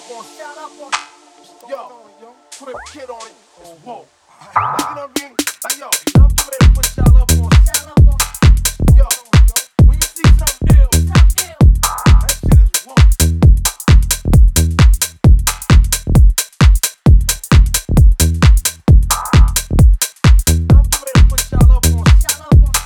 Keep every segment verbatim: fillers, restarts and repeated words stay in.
up on, shout up on, yo, put a kid on it, whoa. Like, you know what I mean? Like, yo, I'm getting ready to put y'all up on, shout up on, yo, when you see something ill, something ill, that shit is whoa. I'm getting ready to put y'all up on, shout up on.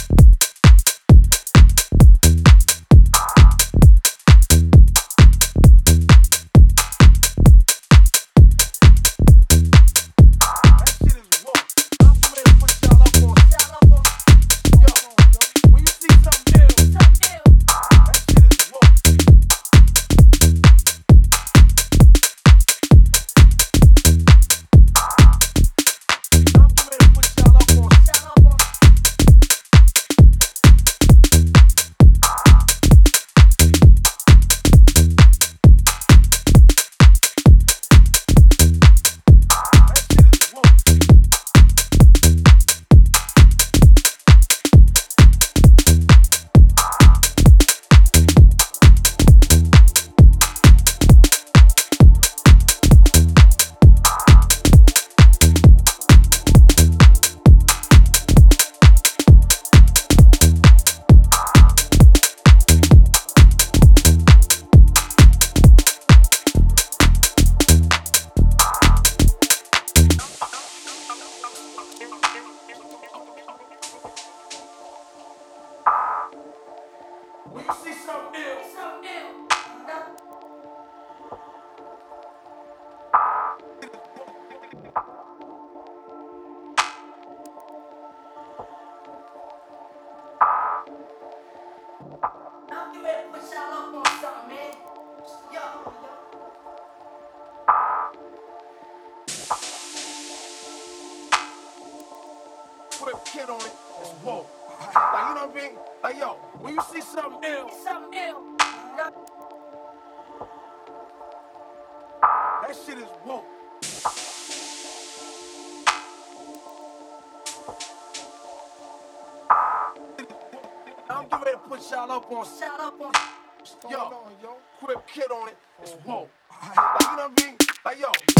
When you see something ill, something ill, I'm getting ready to put y'all up on something, man. Yo, put a kid on it, whoa. Like, you know what I mean? Like, yo, when you see something ill, something ill, that shit is whoa. I'm getting ready to put y'all up on, shout up on, yo, put a kid on it, whoa. Like, you know what I mean? Like, yo.